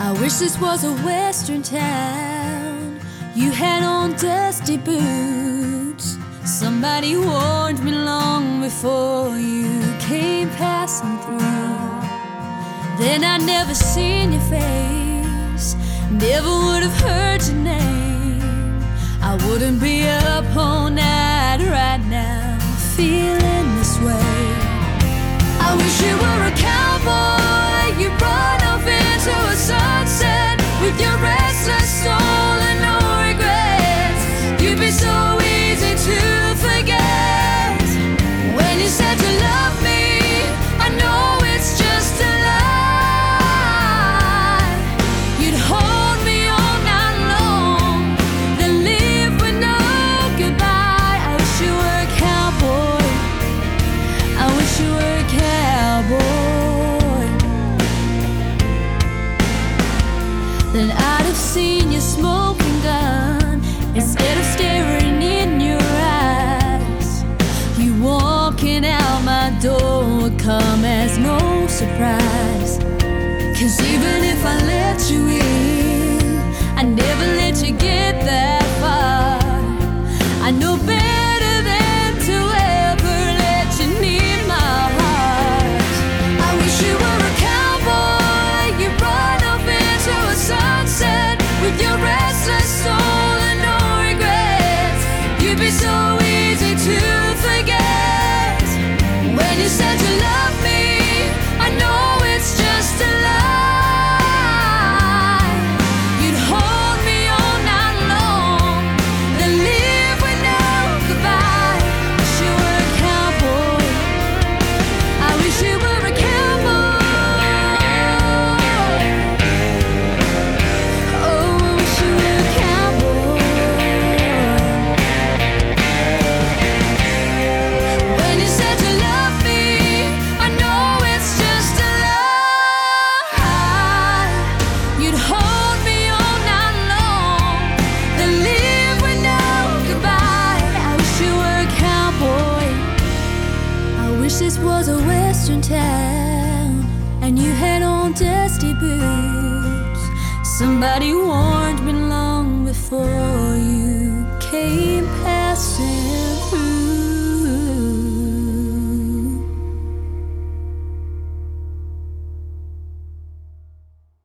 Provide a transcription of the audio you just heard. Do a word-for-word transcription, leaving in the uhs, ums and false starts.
I wish this was a western town. You had on dusty boots. Somebody warned me long before you came passing through. Then I'd never seen your face, never would have heard your name. I wouldn't be up all night right now feeling this way. I wish you were a cowboy. You brought off into a sunset with your restless soul and no regrets. You'd be so easy to forget. When you said you love me, I know it's just a lie. You'd hold me all night long, then leave with no goodbye. I wish you were a cowboy. I wish you were a cowboy. Then I'd have seen your smoking gun instead of staring in your eyes. You walking out my door would come as no surprise. Cause even if I let you in, I never let you get that far. I know better than to ever let you near my heart. I wish you were a cowboy. You brought off into a sunset with your restless soul and no regrets. You'd be so easy to forget. When you said you love me, I know it's just a lie. You'd hold me all night long, then leave with no goodbye. Wish you were a cowboy. I wish you were a cowboy. Oh, I wish you were a cowboy. When you said you love me, I know it's just a lie. You'd hold me all night long, then leave with no goodbye. I wish you were a cowboy. I wish this was a western town and you had on dusty boots. Somebody warned me long before you came passing